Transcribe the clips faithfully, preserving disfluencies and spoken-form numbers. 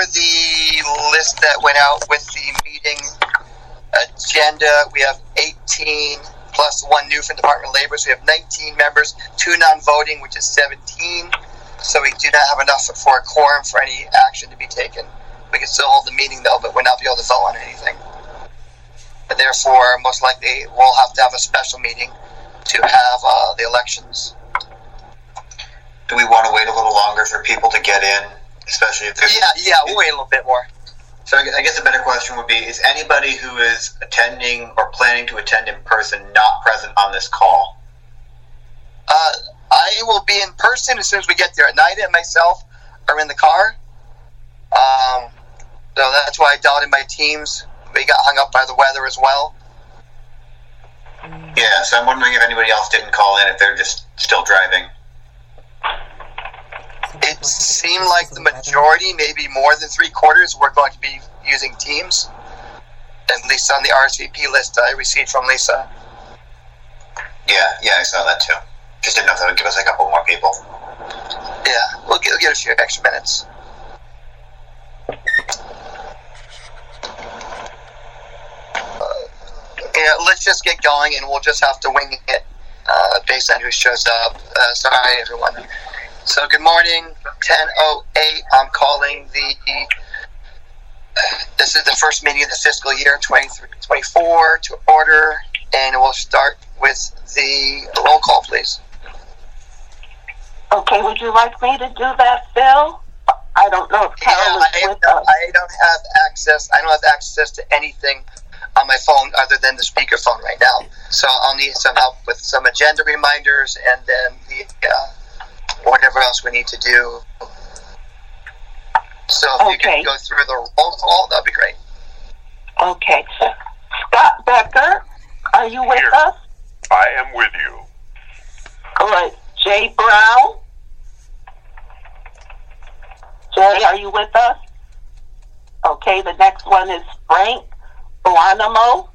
the list that went out with the meeting agenda. We have eighteen plus one new from Department of Labor. So we have nineteen members, two non-voting, which is seventeen. So we do not have enough for a quorum for any action to be taken. We can still hold the meeting, though, but we're not be able to vote on anything. And therefore, most likely, we'll have to have a special meeting to have uh, the elections. Do we want to wait a little longer for people to get in, especially if there's... Yeah, yeah, we'll wait a little bit more. So I guess a better question would be, is anybody who is attending or planning to attend in person not present on this call? Uh, I will be in person as soon as we get there. Nida and myself are in the car. Um, so that's why I dialed in my teams. We got hung up by the weather as well. Yeah, so I'm wondering if anybody else didn't call in, if they're just still driving. It seemed like the majority, maybe more than three quarters, were going to be using Teams. At least on the R S V P list I received from Lisa. Yeah, yeah, I saw that too. Just didn't know if that would give us a couple more people. Yeah, we'll get, we'll get a few extra minutes. Yeah, let's just get going, and we'll just have to wing it uh, based on who shows up. Uh, sorry, everyone. So, good morning, ten oh eight. I'm calling the, this is the first meeting of the fiscal year twenty-three twenty-four to order, and we'll start with the roll call, please. Okay, would you like me to do that, Phil? I don't know if Carol yeah, is I, with us. I don't have access, I don't have access to anything on my phone other than the speakerphone right now. So I'll need some help with some agenda reminders and then the uh, whatever else we need to do. So if Okay. you can go through the roll call, that'd be great. Okay. Scott Becker, are you with Here. us? I am with you. Good. Jay Brown? Jay, are you with us? Okay, the next one is Frank Buonamo.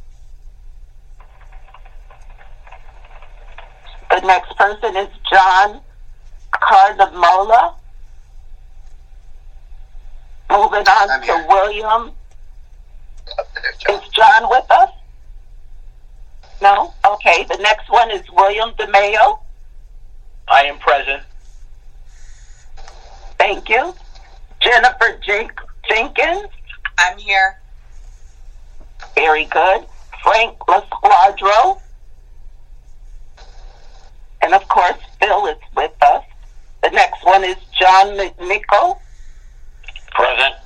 The next person is John Cardamola. Moving on I'm to here. William. Up there, John. Is John with us? No? Okay, the next one is William DeMayo. I am present. Thank you. Jennifer Jen- Jenkins. I'm here. Very good. Frank LaSquadro. And of course, Phil is with us. The next one is John McNichol. Present.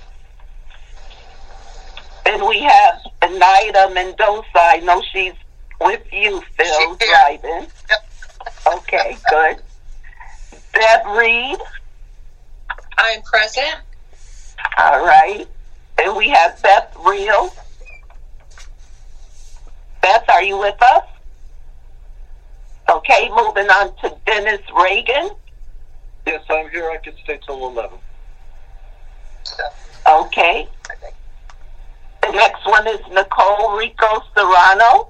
Then we have Anida Mendoza. I know she's with you, Phil, She's here. driving. Yep. Okay, good. Deb Reed. I'm present. All right. Then we have Beth Reel. Beth, are you with us? Okay, moving on to Dennis Reagan. Yes, I'm here. I can stay till eleven. Okay. The next one is Nicole Rico Serrano.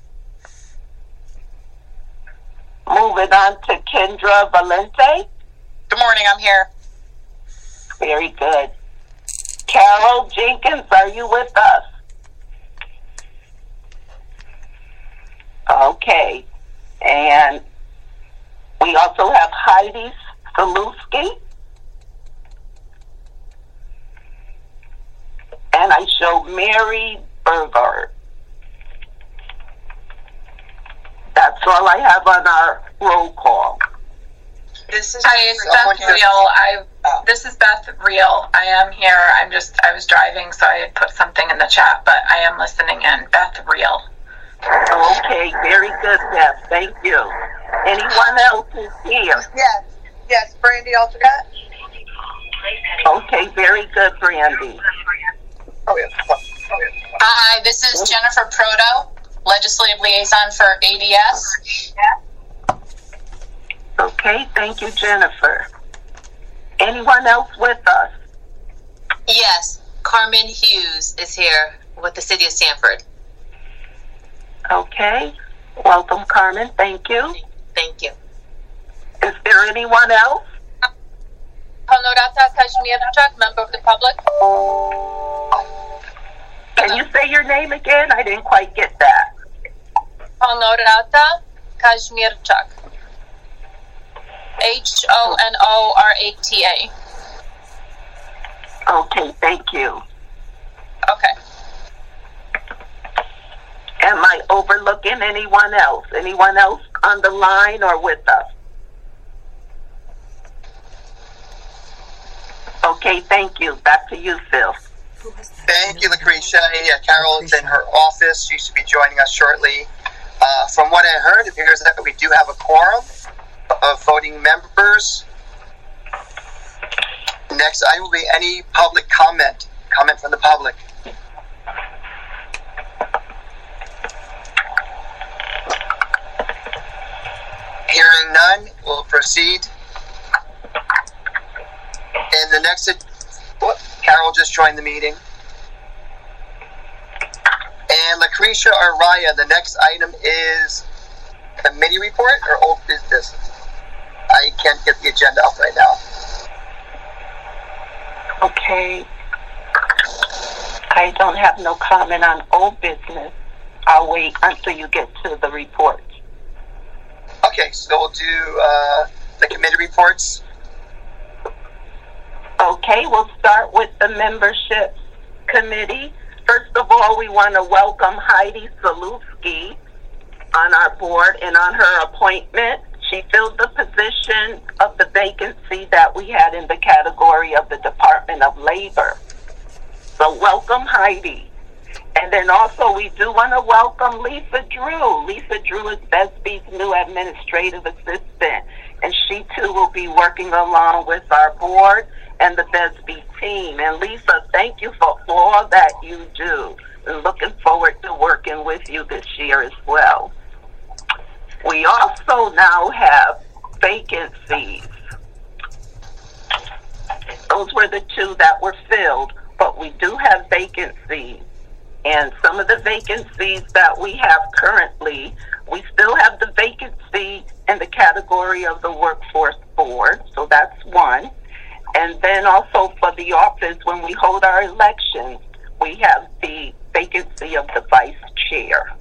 Moving on to Kendra Valente. Good morning, I'm here. Very good. Carol Jenkins, are you with us? Okay. And we also have Heidi Saluski. And I show Mary Burgard. That's all I have on our roll call. This is Hi, it's Someone Beth just- Real. I Oh. this is Beth Real. I am here. I'm just I was driving, so I had put something in the chat, but I am listening in. Beth Real. Okay, very good, Beth. Thank you. Anyone else is here? Yes. Yes, Brandy Altergat. Okay, very good, Brandy. Oh, yeah. Oh, yeah. Hi, this is Jennifer Proto, Legislative Liaison for A D S. Okay, thank you, Jennifer. Anyone else with us? Yes, Carmen Hughes is here with the City of Sanford. Okay, welcome, Carmen. Thank you. Thank you. Is there anyone else? Honorata Kashmir Chak, member of the the public. Can you say your name again? I didn't quite get that. Honorata Kazmierczak. H O N O R A T A. Okay, thank you. Okay. Am I overlooking anyone else? Anyone else on the line or with us? Okay, thank you. Back to you, Phil. Thank you, Lucretia. Yeah, Carol's in her office. She should be joining us shortly. Uh, from what I heard, it appears that we do have a quorum of voting members. Next item will be any public comment. Comment from the public. Hearing none, we'll proceed. And the next, whoop, Carol just joined the meeting. And Lucretia or Raya, the next item is committee report or old business? I can't get the agenda up right now. Okay. I don't have no comment on old business. I'll wait until you get to the report. Okay, so we'll do uh, the committee reports. Okay, we'll start with the membership committee. First of all, we want to welcome Heidi Salewski on our board and on her appointment. She filled the position of the vacancy that we had in the category of the Department of Labor. So welcome, Heidi. And then also we do want to welcome Lisa Drew. Lisa Drew is Besby's new administrative assistant, and she too will be working along with our board and the Besby team. And Lisa, thank you for all that you do. And looking forward to working with you this year as well. We also now have vacancies. Those were the two that were filled, but we do have vacancies. And some of the vacancies that we have currently, we still have the vacancy in the category of the workforce board, so that's one. And then also for the office, when we hold our elections, we have the vacancy of the vice chair.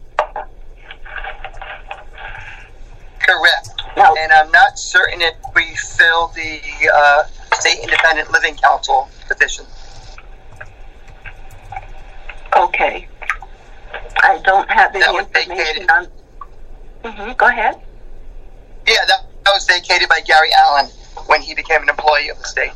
Correct. Now, And I'm not certain if we fill the uh, State Independent Living Council position. okay. I don't have any That was information vacated. on... Mm-hmm, go ahead. Yeah, that, that was vacated by Gary Allen when he became an employee of the state.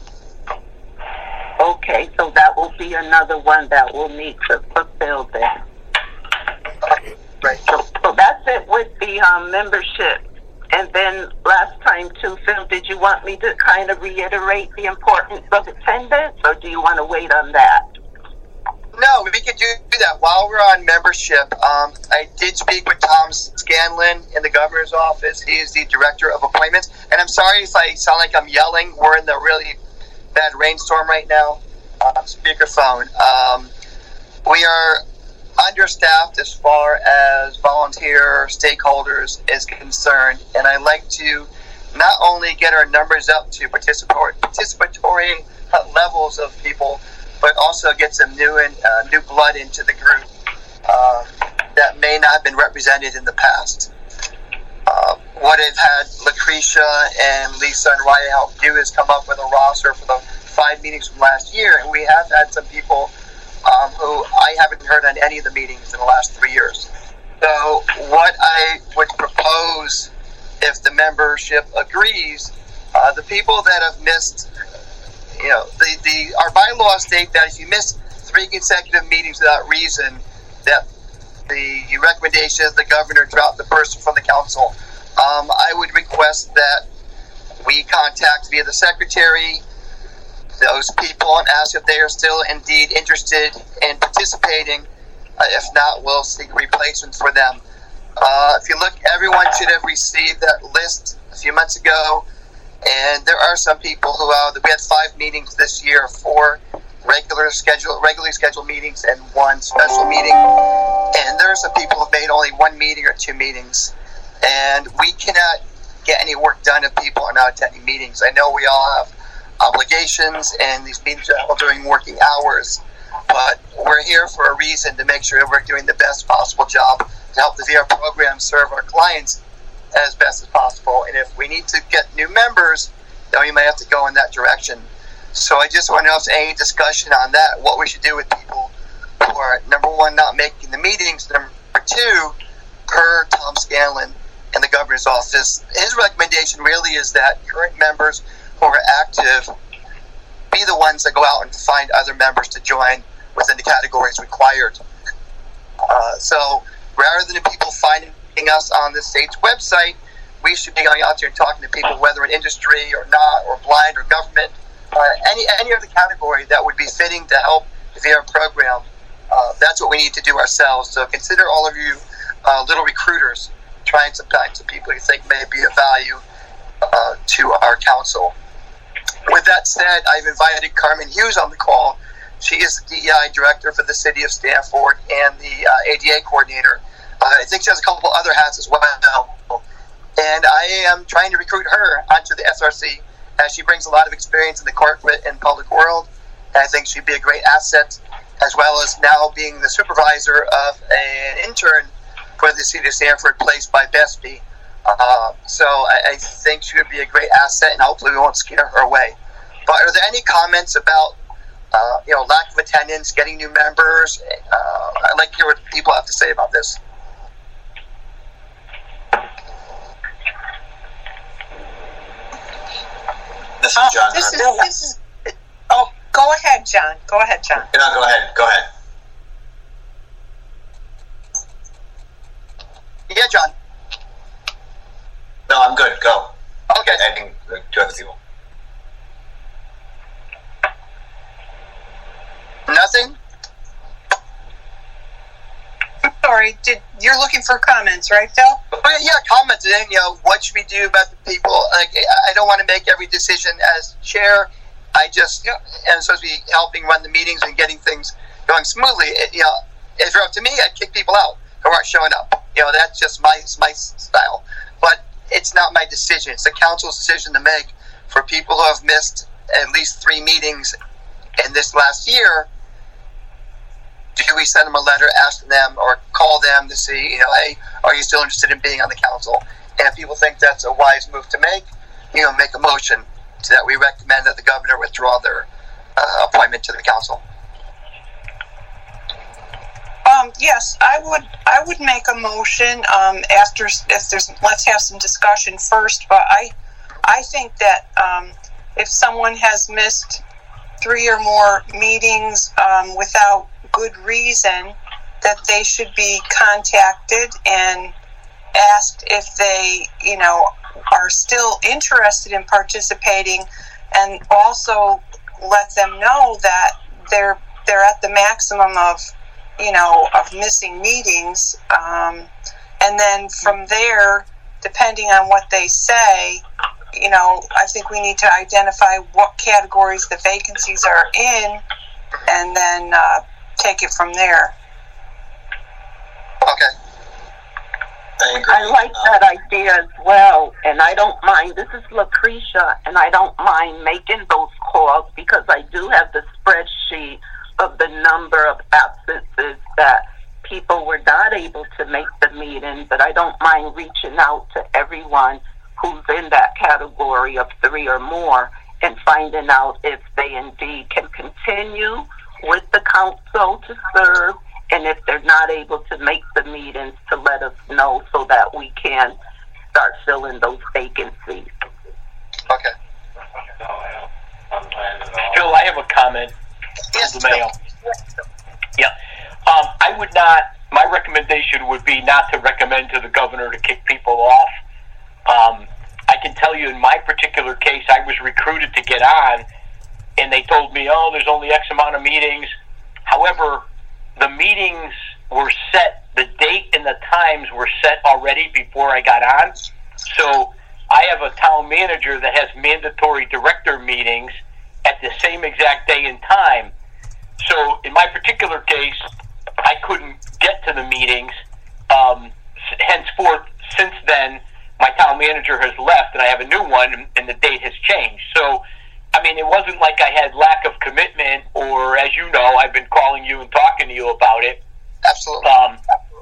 Okay, so that will be another one that we'll need to fulfill then. Right. So, so that's it with the um, membership. And then last time too, Phil, did you want me to kind of reiterate the importance of attendance, or do you want to wait on that? No, we could do that while we're on membership. Um, I did speak with Tom Scanlon in the governor's office. He is the director of appointments. And I'm sorry if I sound like I'm yelling. We're in the really bad rainstorm right now. Uh, speakerphone. Um, we are understaffed as far as volunteer stakeholders is concerned. And I'd like to not only get our numbers up to participatory, participatory levels of people, but also get some new and uh, new blood into the group uh, that may not have been represented in the past. Uh, what I've had Lucretia and Lisa and Raya help do is come up with a roster for the five meetings from last year, and we have had some people um, who I haven't heard on any of the meetings in the last three years. So what I would propose, if the membership agrees, uh, the people that have missed You know, the, the our bylaws state that if you miss three consecutive meetings without reason, that the recommendation is the governor drop the person from the council. Um, I would request that we contact via the secretary those people and ask if they are still indeed interested in participating. Uh, if not, we'll seek replacements for them. Uh, if you look, everyone should have received that list a few months ago. And there are some people who uh, we had five meetings this year, four regular schedule, regularly scheduled meetings, and one special meeting. And there are some people who have made only one meeting or two meetings. And we cannot get any work done if people are not attending meetings. I know we all have obligations, and these meetings are held during working hours. But we're here for a reason, to make sure that we're doing the best possible job to help the V R program serve our clients as best as possible. And if we need to get new members, then we may have to go in that direction. So I just want to know if there's any discussion on that, what we should do with people who are, number one, not making the meetings, number two, per Tom Scanlon and the governor's office, his recommendation really is that current members who are active be the ones that go out and find other members to join within the categories required. Uh, so rather than people finding us on the state's website, we should be going out there and talking to people, whether in industry or not, or blind or government, uh, any any other category that would be fitting to help the V R program. Uh, that's what we need to do ourselves. So consider all of you uh, little recruiters trying to find some people you think may be of value uh, to our council. With that said, I've invited Carmen Hughes on the call. She is the D E I director for the city of Stamford and the uh, A D A coordinator. Uh, I think she has a couple other hats as well. And I am trying to recruit her onto the S R C, as she brings a lot of experience in the corporate and public world. And I think she'd be a great asset, as well as now being the supervisor of an intern for the city of Stamford, placed by B E S P. Uh, so I, I think she would be a great asset, and hopefully we won't scare her away. But are there any comments about, uh, you know, lack of attendance, getting new members? Uh, I'd like to hear what people have to say about this. This is John. Uh, this is, this is, oh, go ahead, John. Go ahead, John. No, go ahead. Go ahead. Yeah, John. No, I'm good. Go. Okay. I think two other people. Nothing? I'm sorry. Did you're looking for comments, right, Phil? Well, yeah, comments. And, you know, what should we do about the people? Like, I don't want to make every decision as chair. I just, you know, and I'm supposed to be helping run the meetings and getting things going smoothly. It, you know, if you're up to me, I'd kick people out who aren't showing up. You know, that's just my my style. But it's not my decision. It's the council's decision to make for people who have missed at least three meetings in this last year. Do we send them a letter asking them or call them to see, you know, hey, are you still interested in being on the council? And if people think that's a wise move to make, you know, make a motion so that we recommend that the governor withdraw their uh, appointment to the council. Um, yes, I would. I would make a motion um, after. If there's, let's have some discussion first. But I, I think that um, if someone has missed three or more meetings um, without good reason, that they should be contacted and asked if they, you know, are still interested in participating, and also let them know that they're they're at the maximum of, you know, of missing meetings, um, and then from there, depending on what they say, you know, I think we need to identify what categories the vacancies are in, and then uh, take it from there. Okay. I agree. I like that idea as well, and I don't mind. This is Lucretia, and I don't mind making those calls because I do have the spreadsheet of the number of absences that people were not able to make the meeting, but I don't mind reaching out to everyone who's in that category of three or more and finding out if they indeed can continue with the council to serve, and if they're not able to make the meetings, to let us know so that we can start filling those vacancies. Okay. Phil, I have a comment. Yes, The mail. Yeah. Um, I would not, my recommendation would be not to recommend to the governor to kick people off. Um, I can tell you in my particular case, I was recruited to get on, and they told me, oh, there's only X amount of meetings. However, the meetings were set, the date and the times were set already before I got on. So I have a town manager that has mandatory director meetings at the same exact day and time. So in my particular case, I couldn't get to the meetings. Um, henceforth, since then, my town manager has left and I have a new one, and the date has changed. So I mean, it wasn't like I had lack of commitment, or as you know, I've been calling you and talking to you about it. Absolutely. Um,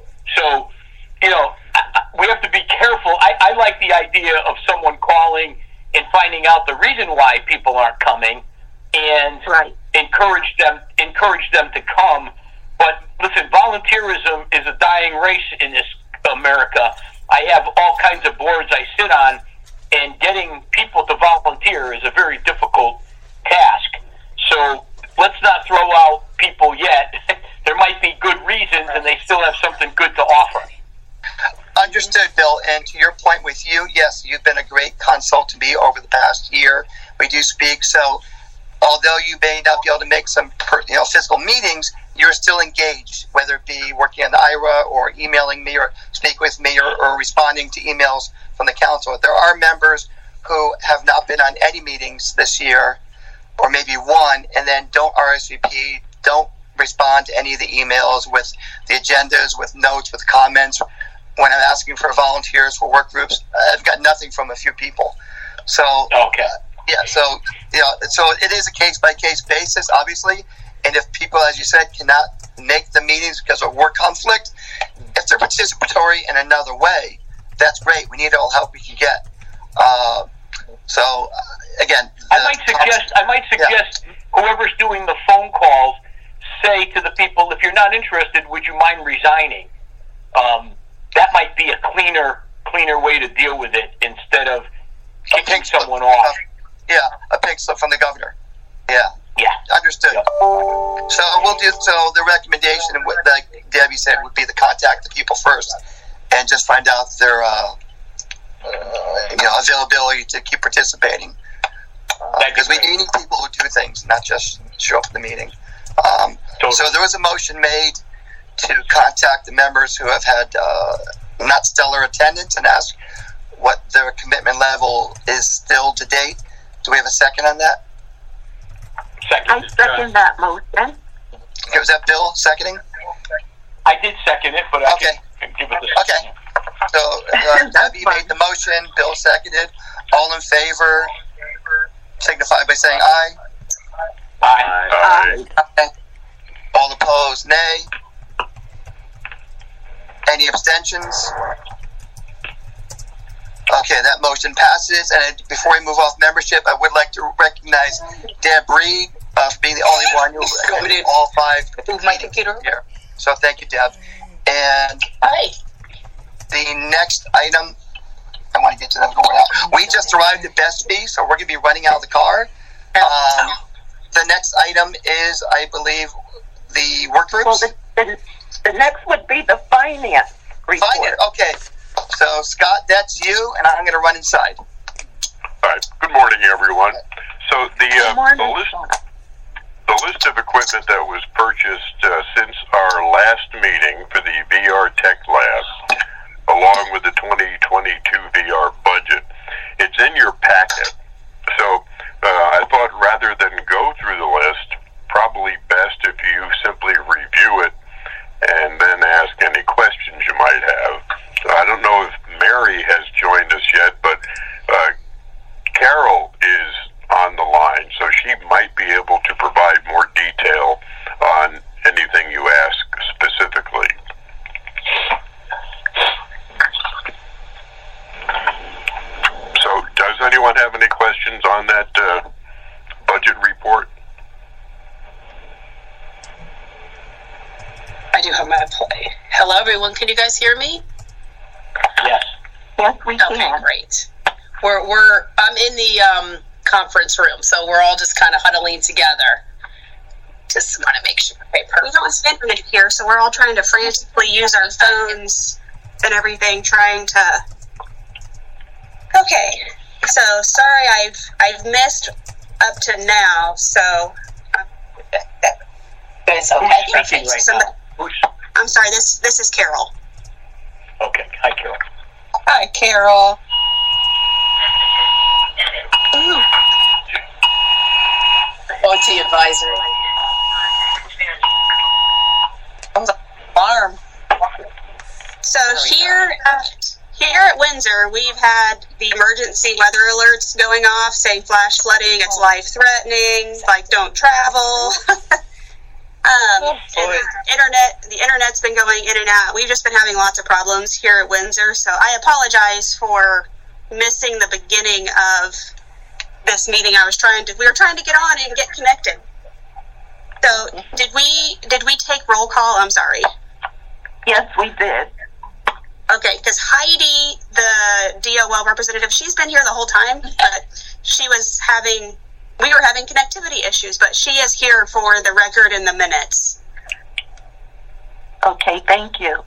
so, you know, I, I, we have to be careful. I, I like the idea of someone calling and finding out the reason why people aren't coming, and Right. encourage them encourage them to come. But listen, volunteerism is a dying race in this America. I have all kinds of boards I sit on, and getting people to volunteer is a very difficult task. So let's not throw out people yet. There might be good reasons, and they still have something good to offer. Understood, Bill. And to your point with you, yes, you've been a great consult to me over the past year. We do speak. So although you may not be able to make some you know, physical meetings, you're still engaged, whether it be working on the I R A or emailing me or speak with me or, or responding to emails from the council. There are members who have not been on any meetings this year, or maybe one, and then don't R S V P, don't respond to any of the emails with the agendas, with notes, with comments. When I'm asking for volunteers for work groups, I've got nothing from a few people. So, Okay. uh, yeah, so, you know, so it is a case-by-case basis, obviously, and if people, as you said, cannot make the meetings because of work conflict, if they're participatory in another way, that's great. We need all the help we can get. Uh, so, uh, again... I might suggest, I might suggest whoever's doing the phone calls say to the people, if you're not interested, would you mind resigning? Um, that might be a cleaner, cleaner way to deal with it instead of kicking someone off. Yeah, a pink slip from the governor. Yeah. Yeah. Understood. Yep. So we'll do. So the recommendation, like Debbie said, would be to contact the people first and just find out their, uh, uh, you know, availability to keep participating. Because uh, we need people who do things, not just show up at the meeting. Um, totally. So there was a motion made to contact the members who have had uh, not stellar attendance and ask what their commitment level is still to date. Do we have a second on that? Second. I second that motion. Okay, was that Bill seconding? I did second it, but I okay. can give it the second. Okay. So uh, Debbie made the motion, Bill seconded. All in favor, signify by saying aye. Aye. Aye. Aye. All opposed, nay. Any abstentions? Okay, that motion passes. And before we move off membership, I would like to recognize Deb Reed uh, for being the only one who attended all five Move my computer here. So thank you, Deb. And Hi. the next item, I want to get to that going out. We just arrived at Bestby, so we're going to be running out of the car. Um, the next item is, I believe, the work groups. Well, the, the, the next would be the finance report. Finance, okay. So, Scott, that's you, and I'm going to run inside. All right. Good morning, everyone. So the uh, morning, the list the list of equipment that was purchased uh, since our last meeting for the V R Tech Lab, along with the twenty twenty-two V R budget, it's in your packet. So uh, I thought rather than go through the list, probably best if you simply review it and then ask any questions you might have. I don't know if Mary has joined us yet, but uh, Carol is on the line, so she might be able to provide more detail on anything you ask specifically. So, does anyone have any questions on that uh, budget report? I do have my play. Hello, everyone. Can you guys hear me? Yes. Yes, we Okay, can. great. We're we're I'm in the um, conference room, so we're all just kind of huddling together. Just want to make sure. Okay, We perfect. don't have internet here, so we're all trying to frantically use our phones and everything, trying to. Okay, so sorry, I've I've missed up to now. So It's okay. Who's speaking right Somebody- now? Who's, I'm sorry. This this is Carol. okay. Hi, Carol. Hi, Carol. O T advisor. Alarm. So here, uh, here at Win Windsor, we've had the emergency weather alerts going off saying flash flooding, it's life threatening, like don't travel. um, and the internet, the internet's been going in and out. We've just been having lots of problems here at Windsor, so I apologize for missing the beginning of this meeting. I was trying to, we were trying to get on and get connected. So did we, did we take roll call? I'm sorry. Yes, we did. Okay, because Heidi, the D O L representative, she's been here the whole time, but she was having, we were having connectivity issues, but she is here for the record in the minutes. Okay, thank you.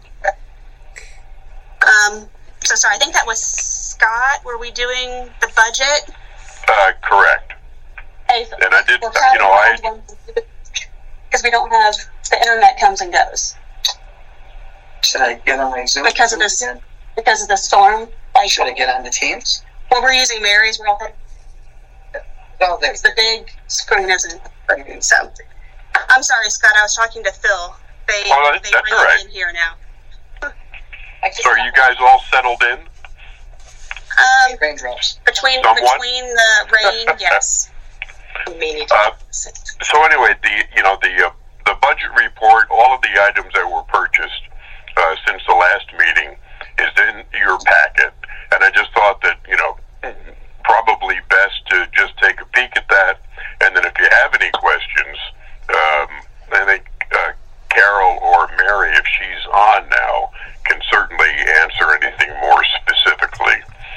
Um, so sorry, I think that was Scott. Were we doing the budget? Uh, correct. Hey, so and I did, you know, I... Because we don't have, the internet comes and goes. Should I get on my Zoom? Because of this, again? Because of the storm. Like, should I get on the Teams? Well, we're using Mary's. We're all no, because the big screen isn't working. So, I'm sorry, Scott. I was talking to Phil. They well, they that's bring all right. in here now. So, are you guys all settled in? Um, raindrops between Somewhat? between the rain, yes. Uh, so anyway, the you know the uh, the budget report, all of the items that were purchased uh, since the last meeting is in your packet, and I just thought that you know probably best to just take a peek at that, and then if you have any questions, um, I think uh, Carol or Mary, if she's on now, can certainly answer anything more specifically.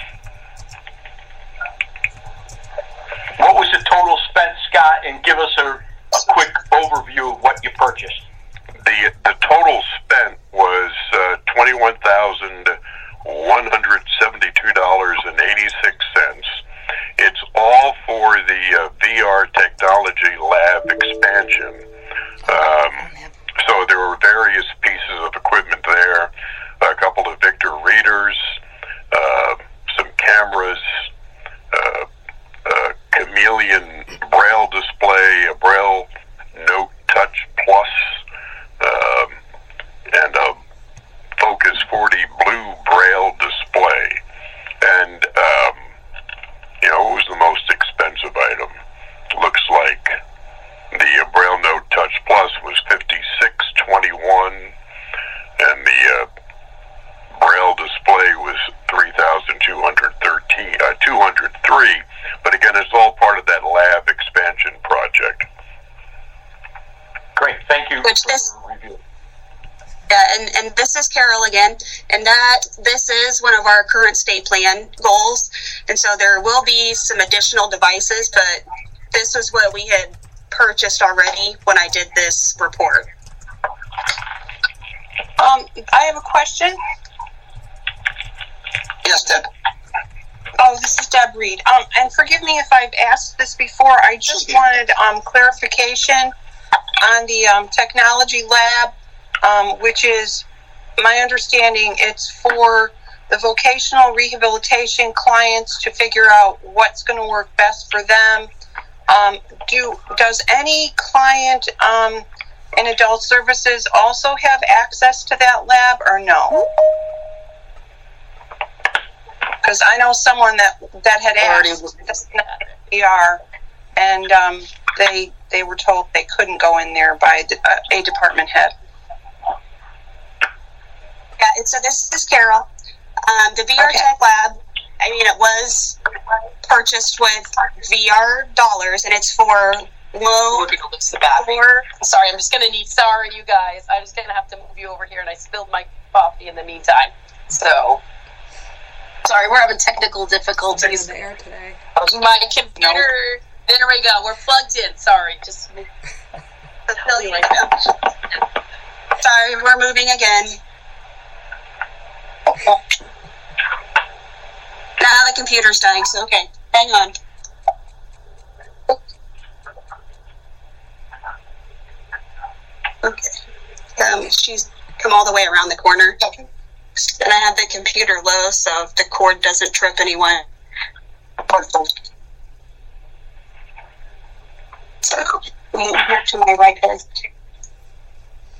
What was the total spent, Scott, and give us a, a quick overview of what you purchased? The the total spent was uh, twenty-one thousand one hundred seventy-two dollars and eighty-six cents. It's all for the uh, V R technology lab expansion. Um, so there were various pieces of equipment there, a couple of Victor readers, uh, some cameras, uh, a Chameleon Braille display, a Braille Note Touch Plus, um, and a Focus forty Blue Braille display. And, um, you know, it was the most expensive item. Looks like the uh, Braille Note Touch Plus was fifty-six twenty-one, and the uh, Braille display was three thousand two hundred thirteen, uh, two hundred three. But again, it's all part of that lab expansion project. Great, thank you Which for this, the review. Yeah, and, and this is Carol again, and that this is one of our current state plan goals, and so there will be some additional devices, but this was what we had purchased already when I did this report. Um, I have a question. Yes, Deb. Oh, this is Deb Reed. Um, and forgive me if I've asked this before. I just wanted um, clarification on the um, technology lab, um, which is, my understanding, it's for the vocational rehabilitation clients to figure out what's going to work best for them. Um, do does any client um, in adult services also have access to that lab, or no? Because I know someone that that had asked E R, and um, they they were told they couldn't go in there by a department head. Yeah, and so this is Carol. Um, the V R Okay. Tech Lab, I mean, it was purchased with V R dollars, and it's for low. We're gonna lose the battery. For, Sorry, I'm just gonna need. Sorry, you guys. I'm just gonna have to move you over here, and I spilled my coffee in the meantime. So, sorry, we're having technical difficulties. There today. My computer. There we go. We're plugged in. Sorry, just. Right Sorry, we're moving again. Now the computer's dying, so okay, hang on. Okay, um, she's come all the way around the corner. And I have the computer low, so if the cord doesn't trip anyone. So, move here to my right here.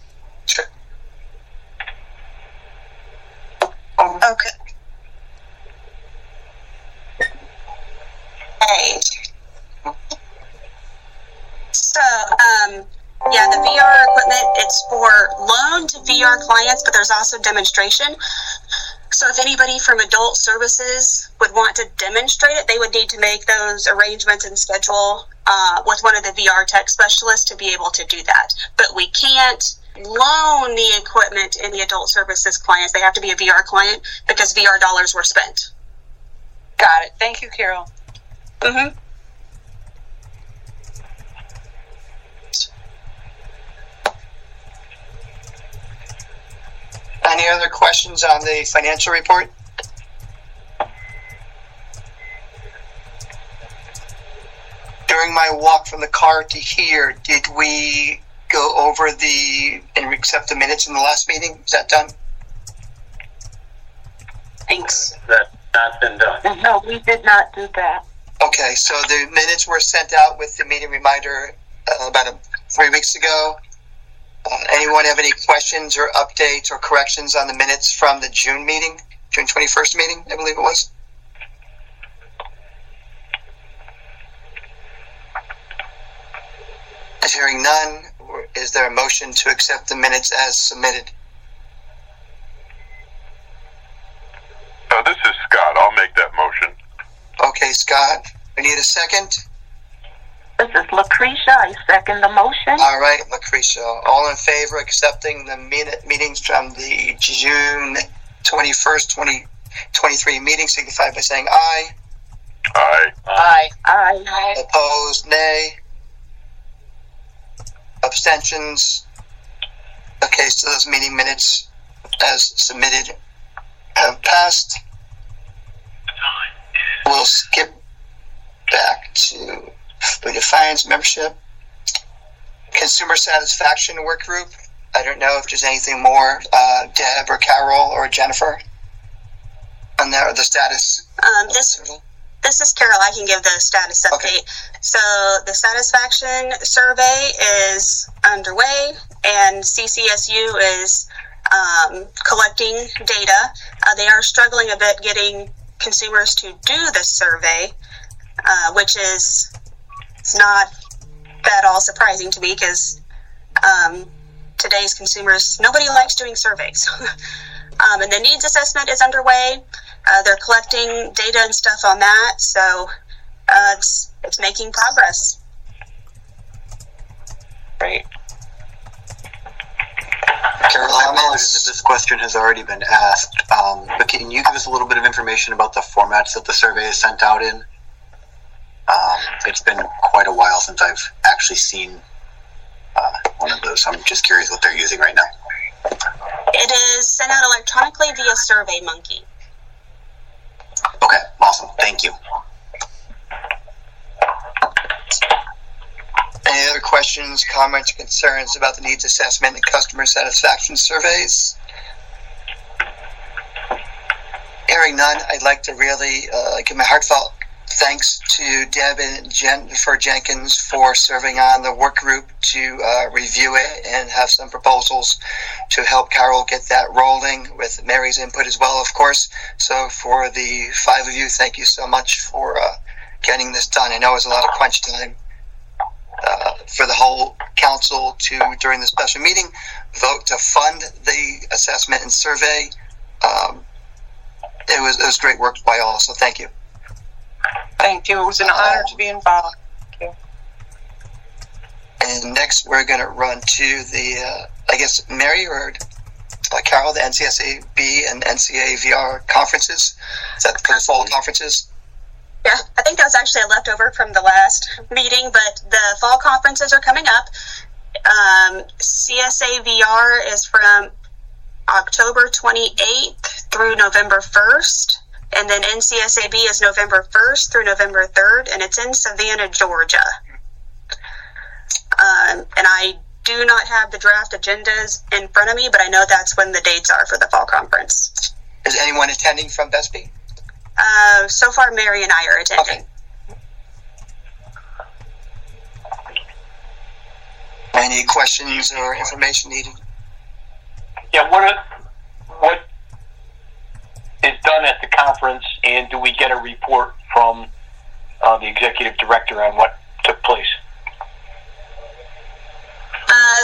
Okay. Yeah, the V R equipment, it's for loan to V R clients, but there's also demonstration. So if anybody from adult services would want to demonstrate it, they would need to make those arrangements and schedule uh, with one of the V R tech specialists to be able to do that. But we can't loan the equipment to any adult services clients. They have to be a V R client because V R dollars were spent. Got it. Thank you, Carol. Mm-hmm. Any other questions on the financial report? During my walk from the car to here, did we go over the and accept the minutes in the last meeting? Is that done? Thanks. That's not been done. No, we did not do that. Okay, so the minutes were sent out with the meeting reminder uh, about a, three weeks ago. Uh, anyone have any questions or updates or corrections on the minutes from the June meeting, June twenty-first meeting, I believe it was? Is hearing none, is there a motion to accept the minutes as submitted? Uh, this is Scott. I'll make that motion. Okay, Scott. We need a second. This is Lucretia. I second the motion. All right, Lucretia. All in favor of accepting the minute meetings from the June twenty-first, twenty twenty-three meeting, signify by saying aye. Aye. Aye. Aye. Aye. Opposed, nay. Abstentions. Okay, so those meeting minutes as submitted have passed. We'll skip back to food defiance membership. Consumer satisfaction work group. I don't know if there's anything more, uh, Deb or Carol or Jennifer, on there, the status. Um, this this is Carol. I can give the status update. Okay. So the satisfaction survey is underway, and C C S U is um, collecting data. Uh, they are struggling a bit getting consumers to do this survey, uh, which is it's not at all surprising to me because um, today's consumers, nobody likes doing surveys. um, and the needs assessment is underway. Uh, they're collecting data and stuff on that, so uh, it's it's making progress. Great. Carol, I apologize if this question has already been asked, um, but can you give us a little bit of information about the formats that the survey is sent out in? Um, it's been quite a while since I've actually seen uh, one of those. I'm just curious what they're using right now. It is sent out electronically via SurveyMonkey. Okay, awesome. Thank you. Any other questions, comments, or concerns about the needs assessment and customer satisfaction surveys? Hearing none, I'd like to really uh, give my heartfelt thanks to Deb and Jennifer Jenkins for serving on the work group to uh, review it and have some proposals to help Carol get that rolling, with Mary's input as well, of course. So for the five of you, thank you so much for uh, getting this done. I know it was a lot of crunch time uh, for the whole council to, during the special meeting, vote to fund the assessment and survey. Um, it was, it was great work by all, so thank you. Thank you. It was an honor to be involved. Thank you. And next, we're going to run to the, uh, I guess, Mary or uh, Carol, the N C S A B and N C A V R conferences. Is that for the fall conferences? Yeah, I think that was actually a leftover from the last meeting, but the fall conferences are coming up. Um, C S A V R is from October twenty-eighth through November first. And then N C S A B is November first through November third, and it's in Savannah, Georgia. Um, and I do not have the draft agendas in front of me, but I know that's when the dates are for the fall conference. Is anyone attending from B E S B? Uh, so far, Mary and I are attending. Okay. Any questions or information needed? Yeah, what are, what is done at the conference, and do we get a report from uh, the executive director on what took place?